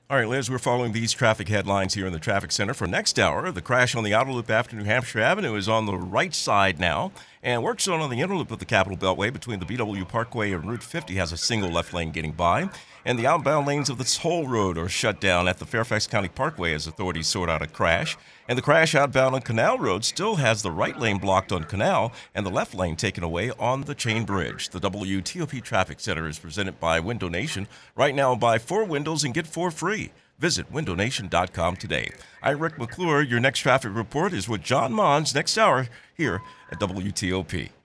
All right, Liz, we're following these traffic headlines here in the traffic center for next hour. The crash on the outer loop after New Hampshire Avenue is on the right side now, and work zone on the inner loop of the Capitol Beltway between the BW Parkway and Route 50 has a single left lane getting by, and the outbound lanes of the Toll Road are shut down at the Fairfax County Parkway as authorities sort out a crash. And the crash outbound on Canal Road still has the right lane blocked on Canal and the left lane taken away on the Chain Bridge. The WTOP Traffic Center is presented by Window Nation. Right now, buy 4 windows and get 4 free. Visit windownation.com today. I'm Rick McClure. Your next traffic report is with John Mons next hour here at WTOP.